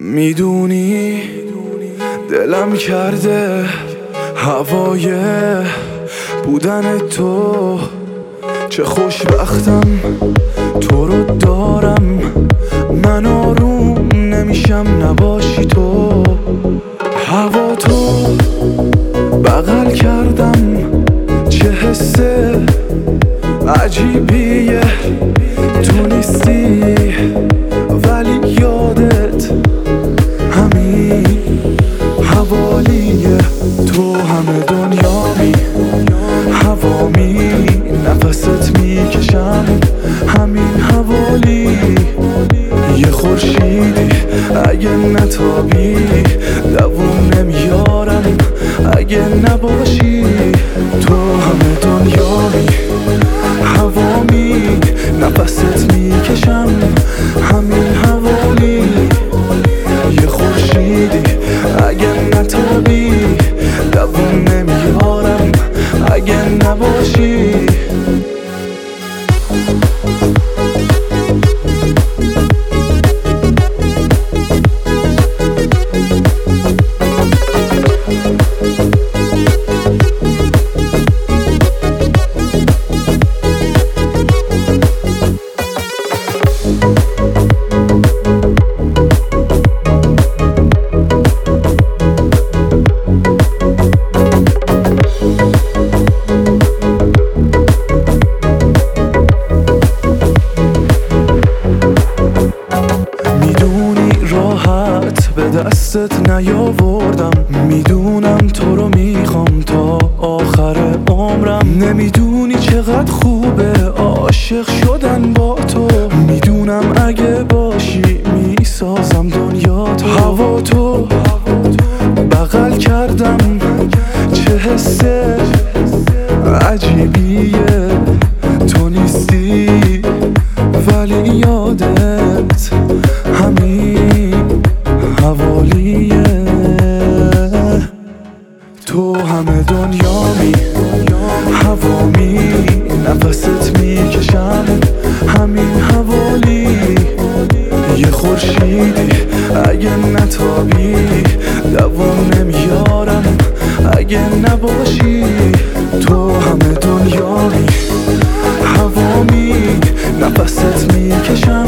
میدونی دلم کرده هوای بودن تو، چه خوشبختم تو رو دارم. من آروم نمیشم نباشی تو. هوا تو بغل کردم، چه حس عجیبیه. تو نیستی ولی یادت همین حوالیه. تو همه دنیامی، هوامی، نفست میکشم همین حوالی. یه خورشیدی اگه نتابی، دووم نمیارم اگه نباشی. تو همه دنیامی، هوامی، نفست میکشم همین حوالی. یه خورشیدی اگه نتابی، دووم نمیارم اگه نباشی. به دستت نیاوردم، میدونم تو رو میخوام تا آخر عمرم. نمیدونی چقدر خوبه عاشق شدن با تو. میدونم اگه باشی میسازم دنیا تو. هوا تو بغل کردم، چه حس عجیبیه. تو نیستی ولی یادت همین حوالیه. تو همه دنیامی، هوامی، نفست میکشم همین حوالی. یه خورشیدی اگه نتابی، دووم نمیارم اگه نباشی. تو همه دنیامی، هوامی، نفست میکشم